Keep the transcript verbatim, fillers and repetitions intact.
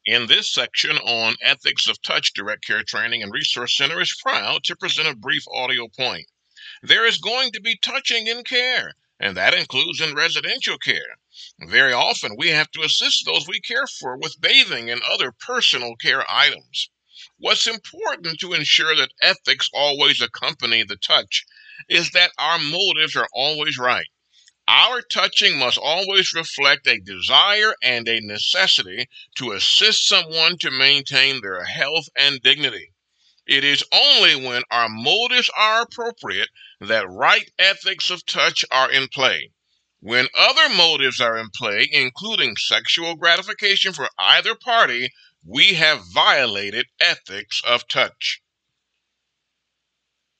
In this section on Ethics of Touch, Direct Care Training and Resource Center is proud to present a brief audio point. There is going to be touching in care, and that includes in residential care. Very often, we have to assist those we care for with bathing and other personal care items. What's important to ensure that ethics always accompany the touch is that our motives are always right. Our touching must always reflect a desire and a necessity to assist someone to maintain their health and dignity. It is only when our motives are appropriate that right ethics of touch are in play. When other motives are in play, including sexual gratification for either party, we have violated ethics of touch.